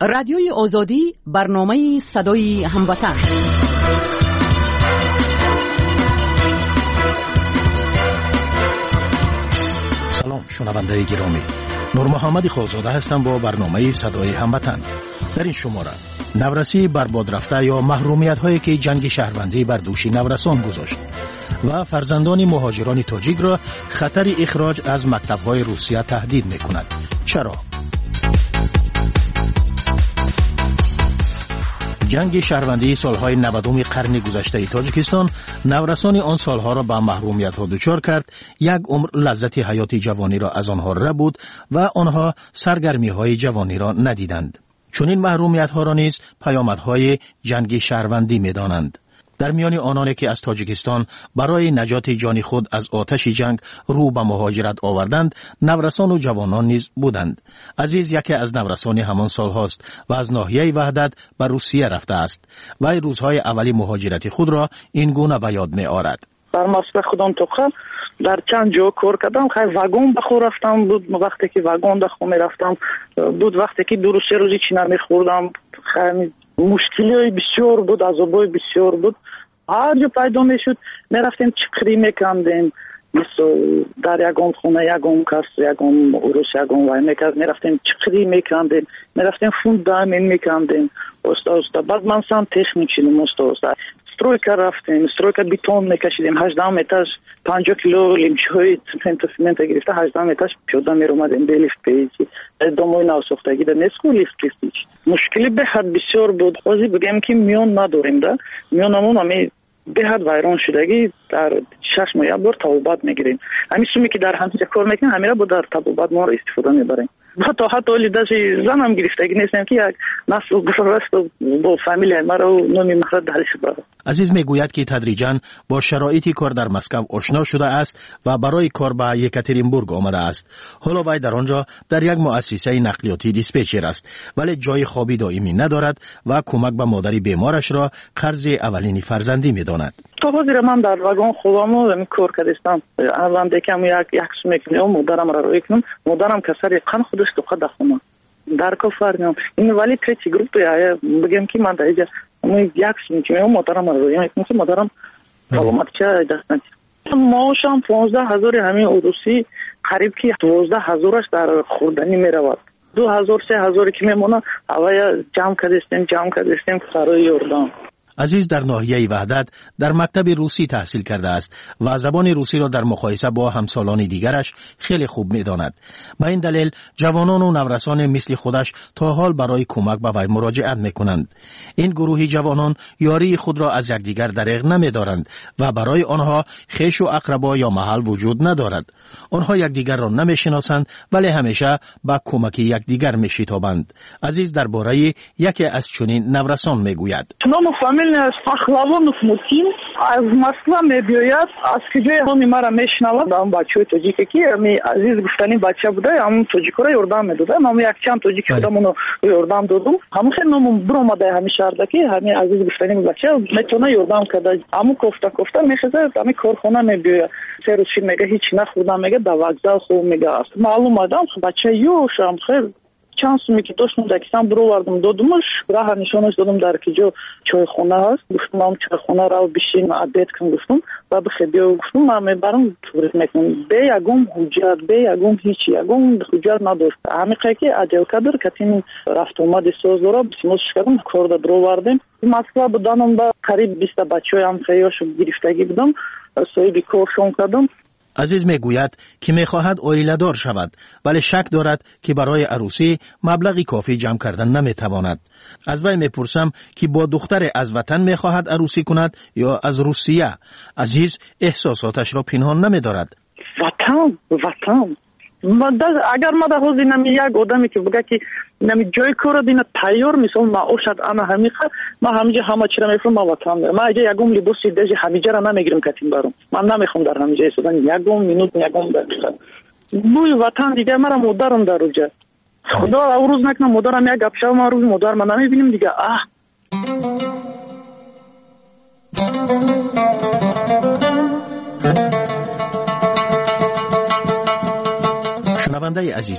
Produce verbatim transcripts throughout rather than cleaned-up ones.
رادیوی آزادی برنامه صدای هموطن. سلام شنونده گرامی، نور محمد خالزاده هستم با برنامه صدای هموطن. در این شماره نورسی برباد رفته یا محرومیت هایی که جنگ شهروندی بر دوش نورسان گذاشت و فرزندان مهاجران تاجیک را خطر اخراج از مکتب های روسیه تهدید می کند. چرا؟ جنگ شهروندی سالهای نودم قرن گذشته تاجیکستان نورسان آن سالها را به محرومیت ها دچار کرد. یک عمر لذت حیات جوانی را از آنها ربود و آنها سرگرمی های جوانی را ندیدند. چون این محرومیت ها را نیز پیامدهای جنگ شهروندی می دانند. در میان آنانی که از تاجیکستان برای نجات جان خود از آتش جنگ رو به مهاجرت آوردند، نورسان و جوانان نیز بودند. عزیز یکی از نورسان همان سال هاست و از ناحیه وحدت به روسیه رفته است و روزهای اولی مهاجرت خود را این گونه به یاد می آورد. در مسئله خودم توقع در چند جا کار کردم. خیلی واگن بخور رفتم بود، وقتی که واگن دخو می رفتم بود، وقتی که دو روز سه روزی چی نمی خوردم. خیلی مشکلی بسیار بود، عذابای بسیار بود. هر جا پیدا می شد می رفتیم چقری می کندیم، مثل در یکم خونه یکم کس یکم عروس یکم وای می کرد، می رفتیم چقری می کندیم، می رفتیم فوند دامین می کندیم. استا استا بعد من سام تکنیک شدیم. استا استا سтройка رفتیم، سтройка بیتون می کشیدیم. هجده متر پنجاه کیلو لیمچوی سمنت سمنت گرفته هجده متر پیاده می اومدیم به لیفت پیچی دموی نو ساختگی در نسکو لیفت پیچ. مشکلی به حد بسیار بود. خواهی بگم که میون نداریم ده میونمون همی به حد ویران شدگی در شش ماه یک بار تبوبات میگیریم. همین سومی که در همینجا کار میکنیم همین را با در تبوبات ما را استفاده میبریم. حتی حتی ولی داشتی زنم گرفتگی نیستم که یک نسل برست با فامیلی ما را نومی مخرد درش برد. عزیز میگوید که تدریجاً با شرایط کار در مسکو آشنا شده است و برای کار به یکاترینبورگ آمده است. حالا وی در آنجا در یک مؤسسه نقلیاتی دیسپچر است، ولی جای خوابی دائمی ندارد و کمک به مادری بیمارش را قرض اولین فرزندی میداند. تو حاضر من در واگن خوابم و کار کردم. الان دکم یک یک میکنم، مادرم را روی کنم. مادرم کسری قن خودش تو خود خونه. در کافرنم. این ولی تریتی گروپ یا بگم که من در اینجا من یک میکنم، مادرم را روی میکنم که مادرم سلامت چه دستند. ماشام پانزده هزار همین عروسی قریب که دوازده هزارش در خوردنی میرود. دو هزار سه هزاری که میمونه اوای جمع کردیم جمع کردیم فرای یوردان. عزیز در ناحیه وحدت در مکتب روسی تحصیل کرده است و زبان روسی را در مقایسه با همسالان دیگرش خیلی خوب می‌داند. با این دلیل جوانان و نورسان مثل خودش تا حال برای کمک به وی مراجعت می‌کنند. این گروهی جوانان یاری خود را از یکدیگر دریغ نمی‌دارند و برای آنها خویش و اقربا یا محل وجود ندارد. آنها یکدیگر را نمی‌شناسند ولی همیشه با کمک یکدیگر می‌شتابند. عزیز درباره یکی از چنین نورسان می‌گوید. Пахлавонов Мутин از Москва میبیاید. از کجای همی مرا میشنود. اون بچه تاجیکی که می عزیز گفتنی بچه بوده، همون تاجیکا را یردام میداده. من یک چند تاجیکی بودم اونو یردام دادم. همون خیلی نمون برو اومده همین شهر که همین عزیز گفتنی بچه میتونه یردام کرده. همون کوفته کوفته میخزه همین کارخانه میبیاید. سه روز میگه هیچ نخوردم، میگه در وокзал خوب میگه است. معلوم آدم بچه یوشم خیلی چند سومی که داشتم دکستان برو وردم دادمش، راه نشانش دادم در کجا چای خونه هست. گفتم هم چای خونه را بشین عبیت کن گفتم و بخی بیا گفتم من میبرم توریت میکنم. به یکم حجت به یکم هیچی یکم حجت نداشت. همیقه که عجل کدر کتین رفت اومد سوز دارم بسیموزش کردم کار دا برو وردم. مسئله بودنم با قریب بیست بچه های هم خیاشو گرفتگی بودم صاحبی کارشون کردم. عزیز میگوید که میخواهد عائله دار شود ولی شک دارد که برای عروسی مبلغی کافی جمع کردن نمیتواند. از وی میپرسم که با دختر از وطن میخواهد عروسی کند یا از روسیه. عزیز احساساتش را پنهان نمیدارد. وطن وطن اگر ما در حوزی نمی یک آدمی که بگه که نمی جای کار دینا تیار مثال ما اوشد انا همیخه ما همیجا همه چی را میفرم ما وطن دارم. ما اگه یکم لباسی دیجی همیجا را نمیگیرم کتیم برام. من نمیخوام در همیجا ایستادن یکم مینوت یکم دقیقه. بوی وطن دیگه مرا مادرم در روجه. خدا روز نکنم مادرم یک گپ شو ما روز مادر ما نمیبینیم دیگه. اه شنونده عزیز،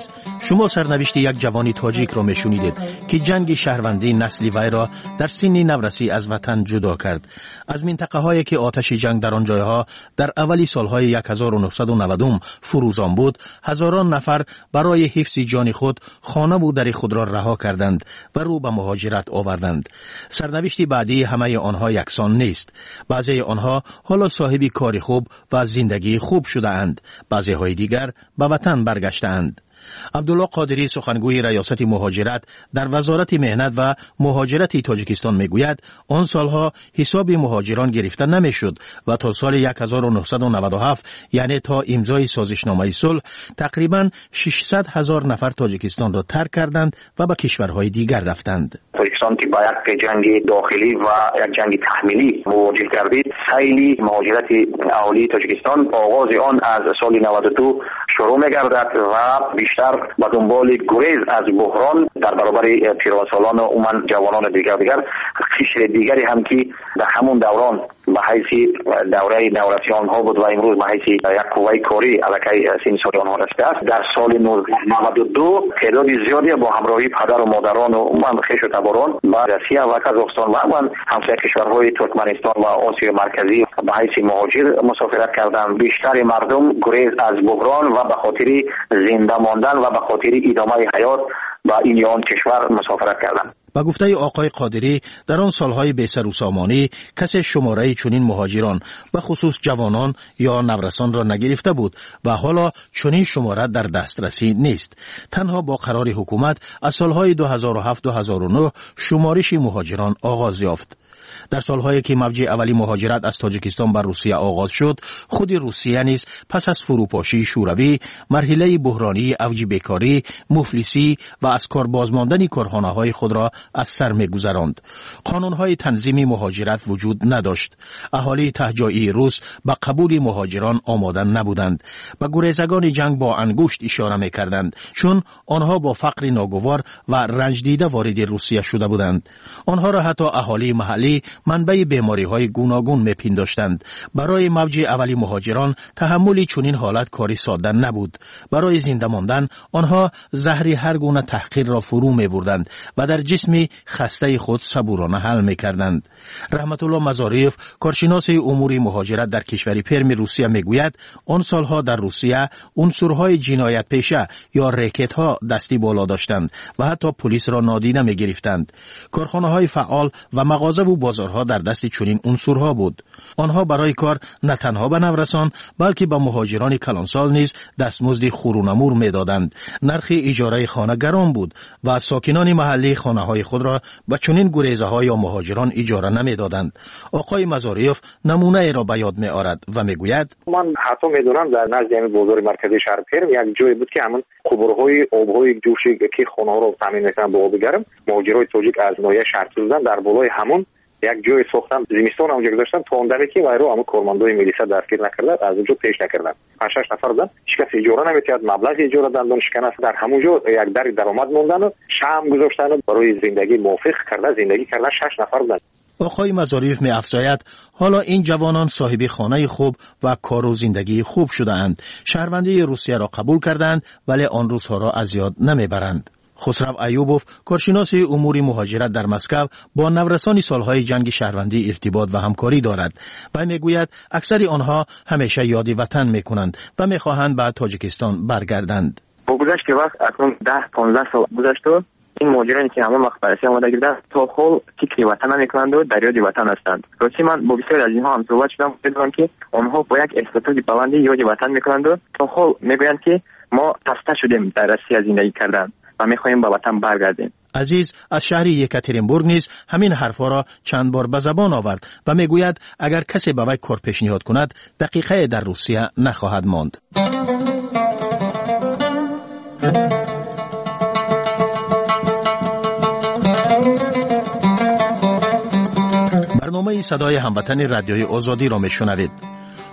شما سرنوشت یک جوانی تاجیک را میشنیدید که جنگ شهروندی نسلی وی را در سن نورسی از وطن جدا کرد. از منطقه هایی که آتش جنگ در آن جایها در اولی سالهای هزار و نهصد و نود فروزان بود، هزاران نفر برای حفظ جان خود خانه و در خود را رها کردند و رو به مهاجرت آوردند. سرنوشت بعدی همه آنها یکسان نیست. بعضی آنها حالا صاحب کار خوب و زندگی خوب شده اند، بعضی های دیگر به وطن برگشتند. عبدالله قادری سخنگوی ریاست مهاجرت در وزارت مهنت و مهاجرت تاجیکستان میگوید آن سالها حساب مهاجران گرفته نمیشد و تا سال هزار و نهصد و نود و هفت یعنی تا امضای سازشنامه صلح تقریبا ششصد هزار نفر تاجیکستان را ترک کردند و به کشورهای دیگر رفتند. تاجیکستان که با یک جنگ داخلی و یک جنگ تحمیلی مواجه گردید، سیل مهاجرت اولی تاجیکستان آغاز آن از سال نود و دو شروع می‌گردد و بیشتر به دنبال گریز از بحران در برابر پیرسالان و عموما جوانان دیگر دیگر قشر دیگری هم که در همون دوران به حیث دوره نورسیان ها بود و امروز به حیث یک قوه کاری علاقه سن سال آنها رسیده است. در سال نود و دو تعداد زیادی با همراهی پدر و مادران و عموما خویش و تباران به روسیه و قزاقستان و عموما همسایه کشورهای ترکمنستان و آسیا مرکزی به حیث مهاجر مسافرت کردند. بیشتر مردم گریز از بحران و به خاطر زنده ماندن و به خاطر ادامه حیات با این یا آن کشور مسافرت کردند. با گفته آقای قادری در آن سالهای بی‌سر و سامانی کسی شماره چنین مهاجران به خصوص جوانان یا نورسان را نگرفته بود و حالا چنین شماره در دسترسی نیست. تنها با قرار حکومت از سالهای دو هزار و هفت دو هزار و نه شمارش مهاجران آغاز یافت. در سالهایی که موج اولی مهاجرت از تاجیکستان بر روسیه آغاز شد، خود روسیه نیز پس از فروپاشی شوروی مرحله بحرانی اوج بیکاری، مفلسی و از کار بازماندن کارخانه‌های خود را از سر می‌گذراند. قانون‌های تنظیم مهاجرت وجود نداشت. اهالی تهجایی روس به قبول مهاجران آماده نبودند. به گریزگان جنگ با انگشت اشاره می‌کردند، چون آنها با فقر ناگوار و رنج دیده وارد روسیه شده بودند. آنها را حتی اهالی محلی منبع بیماری‌های گوناگون می‌پنداشتند. برای موج اولی مهاجران تحمل چنین حالت کاری ساده نبود. برای زنده ماندن آنها زهر هر گونه تحقیر را فرو می‌بردند و در جسم خسته خود صبورانه حل می‌کردند. رحمت الله مزاریف، کارشناس امور مهاجرت در کشور پرم روسیه میگوید آن سالها در روسیه عنصرهای جنایت پیشه یا ریکت‌ها دستی بالا داشتند و حتی پلیس را نادیده می‌گرفتند. کارخانه‌های فعال و مغازه و بازارها در دست چنین عنصرها بود. آنها برای کار نه تنها به نورسان بلکه به مهاجران کلانسال نیز دستمزد خورونمور میدادند. نرخ اجاره خانه گران بود و ساکنان محلی خانه‌های خود را به چنین گریزه‌ها یا مهاجران اجاره نمیدادند. آقای مزاریف نمونه ای را به یاد می‌آورد و میگوید من حتی میدونم در نزد همین بازار مرکزی شهر پرم یک جایی بود که همون قبرهای آبهای جوشی که خانه‌ها رو تامین می‌کردن به آب گرم، مهاجرای تاجیک از ناحیه شهر سوزن در بالای همون یک جای ساختن زمستان اونجا گذاشتن تا اون دمی که وایرو اما کارمندای میلیسا دستگیر نکردن، از اونجا پیش نکردن. پنج شش نفر بودن، هیچ کس اجاره نمی‌کرد، مبلغ اجاره دادن شکن است در همونجا یک در درآمد موندن و شام گذاشتن برای زندگی موافق کردن، زندگی کردن شش نفر بودن. آقای مزاریف می افزاید حالا این جوانان صاحب خانه خوب و کار و زندگی خوب شده اند. شهروندی روسیه را قبول کردند ولی آن روزها را از یاد نمیبرند. خسرو ایوبوف، کارشناس امور مهاجرت در مسکو، با نورسان سالهای جنگ شهروندی ارتباط و همکاری دارد و میگوید اکثر آنها همیشه یاد وطن میکنند و میخواهند به تاجیکستان برگردند. با گذشت وقت اکنون ده پانزده سال گذشت و این مهاجرانی که همه مخبرسی آماده گردن تا حال فکر وطن نمیکنند و در یاد وطن هستند. راستی من با بسیاری از اینها هم صحبت شدم، دیدم که آنها با یک احساسات بلندی یاد وطن میکنند و تا حال میگویند که ما خسته شدیم در روسیه زندگی کردن و میخواهیم به وطن برگردیم. عزیز از شهر یکاترینبورگ نیز همین حرفا را چند بار به زبان آورد و میگوید اگر کسی به وی کار پیشنهاد کند دقیقه در روسیه نخواهد ماند. برنامه صدای هموطن رادیوی آزادی را میشنوید.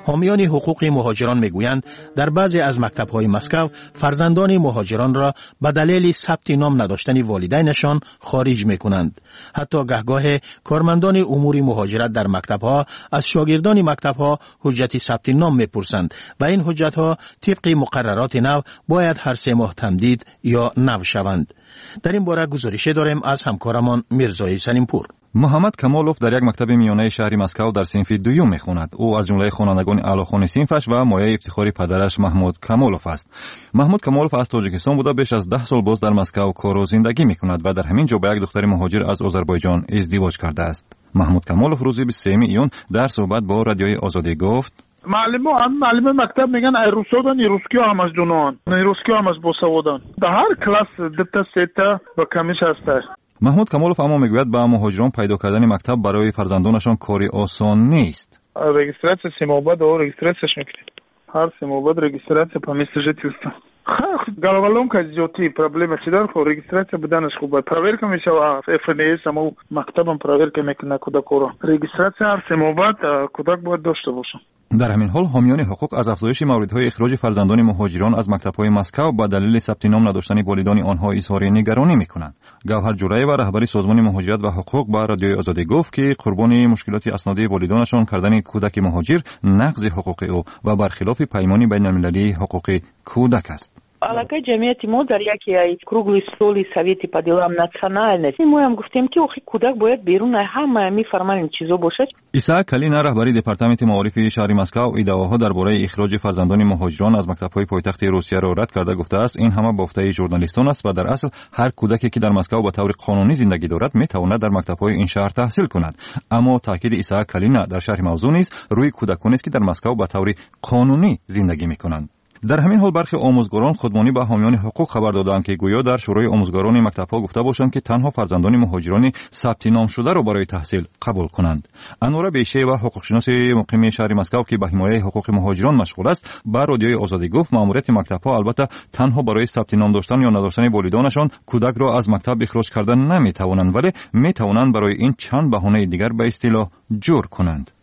حامیان حقوق مهاجران میگویند در بعضی از مکتب‌های مسکو فرزندان مهاجران را به دلیل ثبت نام نداشتن والدینشان خارج میکنند. حتی گهگاه کارمندان امور مهاجرت در مکتب‌ها از شاگردان مکتب‌ها حجت ثبت نام میپرسند و این حجت‌ها طبق مقررات نو باید هر سه ماه تمدید یا نو شوند. در این باره گزارشی داریم از همکارمان میرزای سلیمپور. محمد کمالوف در یک مکتب میانه شهر مسکو در صنف دوم میخواند. او از جمله خوانندگان اعلیخوان صنفش و مایه افتخاری پدرش محمود کمالوف است. محمود کمالوف از تاجیکستان بوده بیش از ده سال باز در مسکو کار و زندگی میکند و در همین جا با یک دختر مهاجر از آذربایجان ازدواج کرده است. محمود کمالوف روز بیست و سوم ایون در صحبت با رادیوی آزادی گفت: معلم هم معلم مکتب میگن ای روسودان ای روسکی هم از دونان ای روسکی هم از بوسودان در هر کلاس دتا ستا و کمیش هست. محمود کمالوف اما میگوید با مهاجران پیدا کردن مکتب برای فرزندانشان کاری آسان نیست. رجیستراسیون سیموباد و رجیستراسیون میکنید. هر سیموباد رجیستراسیون по месту жительства. Головоломка идёти, проблема чидар, хо регистрация буданаш хуба. Проверка мешава эф эн эс ама мактабам проверка мекуна кудакоро. Регистрация ҳар семобад кудак бояд дошта боша. در همین حال حامیان حقوق از افزایش موردهای اخراج فرزندان مهاجران از مکتب‌های مسکو با دلیل ثبت نام نداشتن والدین آنها اظهار نگرانی می‌کنند. گوهر جورایی و رهبر سازمان مهاجرت و حقوق با رادیوی آزادی گفت که قربانی مشکلات اسنادی والدینشان کردن کودک مهاجر نقض حقوق او و برخلاف پیمان بین‌المللی حقوق کودک است. Алакай ҷамъияти мо дар яке ай кругли столи совети по делам национальности мо ҳам гуфтем ки охи кӯдак бояд берун ай ҳама мефарманин чизо бошад. исаак калина раҳбари департаменти маорифи шаҳри маскав иддаоҳо дар бораи ихроҷи фарзандони муҳоҷирон аз мактабҳои пойтахти русияро рад карда гуфтааст ин ҳама бофтаи журналистон аст ва дар асл ҳар кӯдаке ки дар маскав ба таври қонунӣ зиндагӣ дорад метавонад дар мактабҳои ин шаҳр таҳсил кунад. аммо таъкиди исаак калина дар шарҳи мавзӯъ низ рӯи кӯдаконест ки дар маскав ба таври қонунӣ зиндагӣ мекунанд. در همین حال برخی آموزگاران خودمانی به حامیان حقوق خبر دادند که گویا در شورای آموزگاران مکتب‌ها گفته باشند که تنها فرزندان مهاجران ثبت نام شده را برای تحصیل قبول کنند. انوره بیشه و حقوقشناس مقیم شهر مسکو که به حمایت حقوق مهاجران مشغول است، با رادیوی آزادی گفت مأموریت مکتب‌ها البته تنها برای ثبت نام داشتن یا نداشتن والدینشان کودک را از مکتب اخراج کردن نمی‌توانند، ولی می‌توانند برای این چند بهانه دیگر به اصطلاح جور کنند.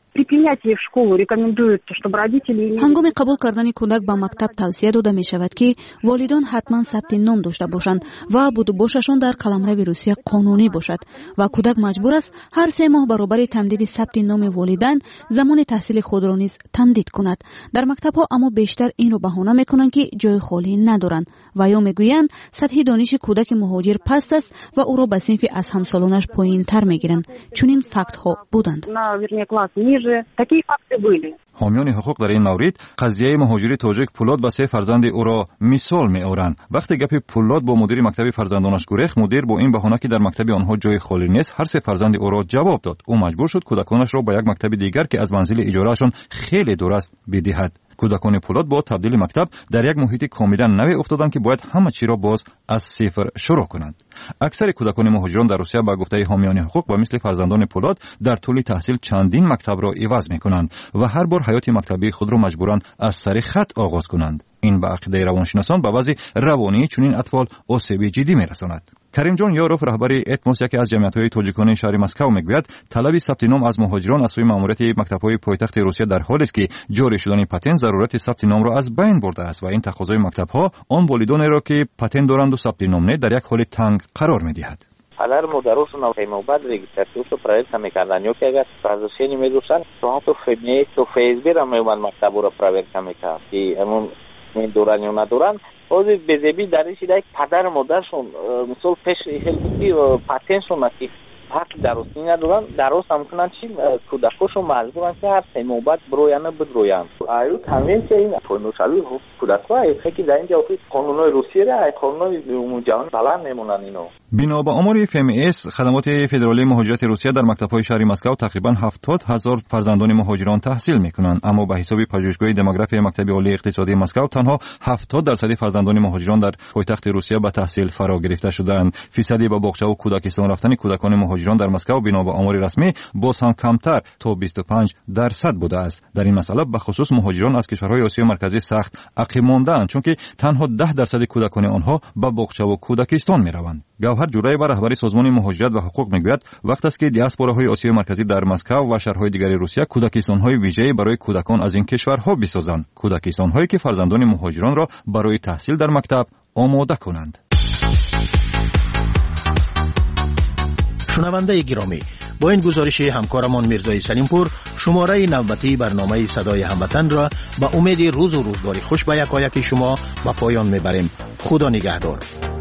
ҳангоми қабул кардани кӯдак ба мактаб тавсия дода мешавад ки волидон ҳатман сабти ном дошта бошанд ва будубошашон дар қаламрави русия қонунӣ бошад ва кӯдак маҷбур аст ҳар се моҳ баробари тамдиди сабти номи волидайн замони таҳсили худро низ тамдид кунад. дар мактабҳо аммо бештар инро баҳона мекунанд ки ҷои холӣ надоранд ва ё мегӯянд сатҳи дониши кӯдаки муҳоҷир паст аст ва ӯро ба синфи аз ҳамсолонаш поинтар мегиранд. чунин фактҳо буданд. حامیان حقوق در این مورد قضیه مهاجر تاجیک پولاد با سه فرزند او را مثال می‌آورند. وقتی گپ پولاد با مدیر مکتب فرزندانش گریخت، مدیر با این بهانه که در مکتب آنها جای خالی نیست هر سه فرزند او را جواب داد. او مجبور شد کودکانش را با یک مکتب دیگر که از منزل اجارهشان خیلی دور است بدهد. کودکان پولاد با تبدیل مکتب در یک محیط کاملا نوی افتادند که باید همه چی را باز از صفر شروع کنند. اکثر کودکان مهاجران در روسیه با گفته حامیان حقوق و مثل فرزندان پولاد در طول تحصیل چندین مکتب را عوض می‌کنند و هر بار حیات مکتبی خود را مجبورند از سر خط آغاز کنند. این به عقیده روانشناسان به وضع روانی چنین اطفال آسیب جدی می‌رساند. کریم جان یاروف رهبر اتموس یکی از جمعیت‌های تاجیکان شهر مسکو میگوید طلب ثبت نام از مهاجران از سوی ماموریت مکتب‌های پایتخت روسیه در حالی است که جاری شدن پتن ضرورت ثبت نام را از بین برده است و این تقاضای مکتب‌ها آن والدانی را که پتن دارند و ثبت نام نه در یک حال تنگ قرار می‌دهد. Alar mudarosu na Feymobat registrațiusu proiect mekandan yok eğer sazışeni medusan sonra to febne to Facebook am mewan maktabura proiect meka ki emun min duran yona duran ozi bezebi darishi dak padar modarshon misol pesh helbi patenshon ati haq darosti naduran daros amkunan chi kudakosho majburan ki har Feymobat broyana bidroyan ayu konvensiya in ponushali kudakwa eki da inja ofis qonunoi Rusiya ra qonunoi umumjahan balan nemunan ino. بنا به آمار اف ام اس خدمات فدرالی مهاجرت روسیه در مکتب‌های شهر مسکو تقریبا هفتاد هزار فرزندان مهاجران تحصیل می‌کنند، اما به حساب پژوهشگاه دموگرافی مکتب عالی اقتصادی مسکو تنها هفتاد درصد فرزندان مهاجران در پایتخت روسیه به تحصیل فرا گرفته شدند. فیصدی به باغچه و کودکستان رفتن کودکان مهاجران مهاجران در مسکو بنا به آمار رسمی باز هم کمتر تا بیست و پنج درصد بوده است. در این مسئله به خصوص مهاجران از کشورهای آسیا مرکزی سخت عقب مانده‌اند، چون که تنها ده درصد کودکان آنها به باغچه و کودکستان می‌روند. گوهر جورایبا رهبر سازمان مهاجرت و حقوق میگوید وقت است که دیاسپوراهای آسیا مرکزی در مسکو و شهرهای دیگر روسیه کودکستان‌های ویژه‌ای برای کودکان از این کشورها بسازند، کودکستان‌هایی که فرزندان مهاجران را برای تحصیل در مکتب آماده کنند. شنونده گرامی، با این گزارش همکارمان میرزای سلیمپور شماره نوبتی برنامه صدای هموطن را به امید روز و روزگاری خوش به یکایک شما به پایان میبریم. خدا نگهدار.